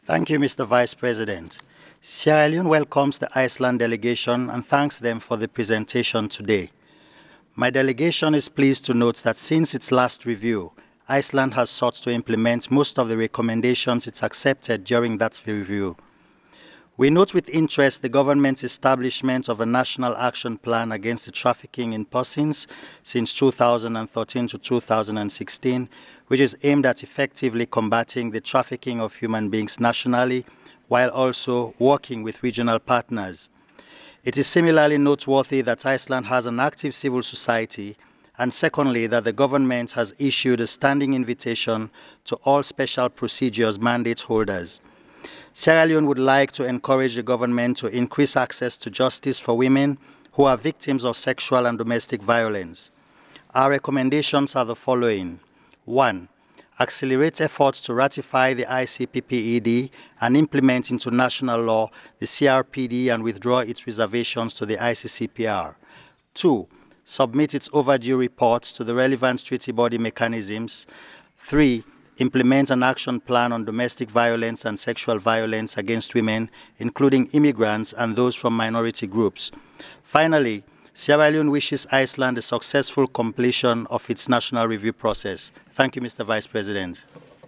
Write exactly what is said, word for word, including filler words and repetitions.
Thank you, Mister Vice President. Sierra Leone welcomes the Iceland delegation and thanks them for the presentation today. My delegation is pleased to note that since its last review, Iceland has sought to implement most of the recommendations it accepted during that review. We note with interest the government's establishment of a national action plan against the trafficking in persons since two thousand thirteen to two thousand sixteen, which is aimed at effectively combating the trafficking of human beings nationally, while also working with regional partners. It is similarly noteworthy that Iceland has an active civil society, and secondly, that the government has issued a standing invitation to all special procedures mandate holders. Sierra Leone would like to encourage the government to increase access to justice for women who are victims of sexual and domestic violence. Our recommendations are the following. One, accelerate efforts to ratify the I C P P E D and implement into national law the C R P D and withdraw its reservations to the I C C P R. Two, submit its overdue reports to the relevant treaty body mechanisms. Three, implement an action plan on domestic violence and sexual violence against women, including immigrants and those from minority groups. Finally, Sierra Leone wishes Iceland a successful completion of its national review process. Thank you, Mister Vice President.